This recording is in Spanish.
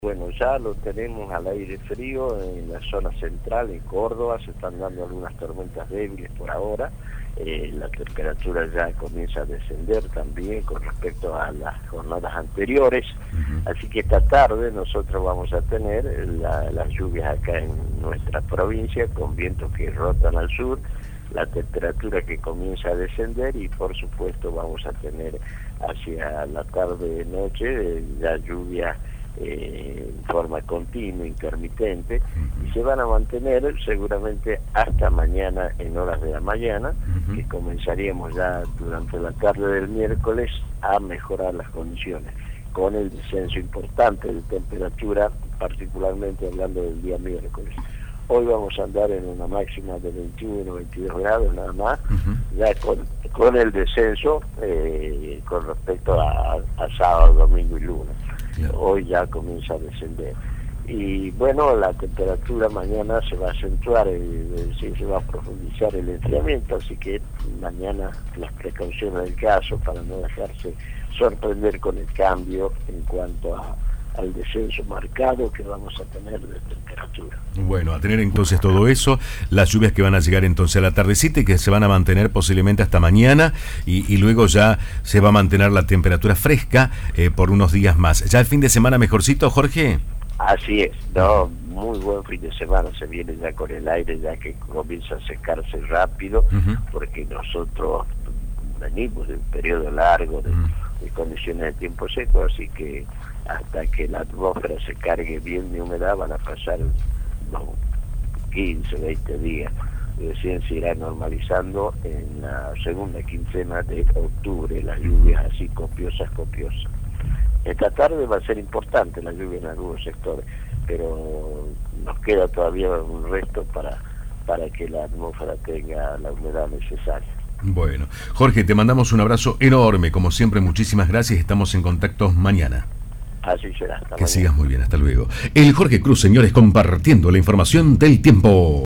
Bueno, ya lo tenemos al aire frío en la zona central, en Córdoba, se están dando algunas tormentas débiles por ahora, la temperatura ya comienza a descender también con respecto a las jornadas anteriores, así que esta tarde nosotros vamos a tener las lluvias acá en nuestra provincia, con vientos que rotan al sur, la temperatura que comienza a descender y por supuesto vamos a tener hacia la tarde-noche ya lluvias en forma continua, intermitente, y se van a mantener seguramente hasta mañana en horas de la mañana, que comenzaríamos ya durante la tarde del miércoles a mejorar las condiciones, con el descenso importante de temperatura, particularmente hablando del día miércoles. Hoy vamos a andar en una máxima de 21, 22 grados nada más, ya con el descenso con respecto a sábado, domingo y lunes. Hoy ya comienza a descender. Y bueno, la temperatura mañana se va a acentuar, se va a profundizar el enfriamiento, así que mañana las precauciones del caso para no dejarse sorprender con el cambio en cuanto al descenso marcado que vamos a tener de temperatura. Bueno, a tener entonces todo eso, las lluvias que van a llegar entonces a la tardecita y que se van a mantener posiblemente hasta mañana y luego ya se va a mantener la temperatura fresca por unos días más. ¿Ya el fin de semana mejorcito, Jorge? Así es, no, muy buen fin de semana, se viene ya con el aire ya que comienza a secarse rápido, porque nosotros venimos de un periodo largo de condiciones de tiempo seco, así que hasta que la atmósfera se cargue bien de humedad van a pasar unos 15, 20 días. Recién se irá normalizando en la segunda quincena de octubre, las lluvias así copiosas. Esta tarde va a ser importante la lluvia en algunos sectores, pero nos queda todavía un resto para que la atmósfera tenga la humedad necesaria. Bueno, Jorge, te mandamos un abrazo enorme, como siempre, muchísimas gracias, estamos en contacto mañana. Así será. Hasta que mañana. Sigas muy bien, hasta luego. El Jorge Cruz, señores, compartiendo la información del tiempo.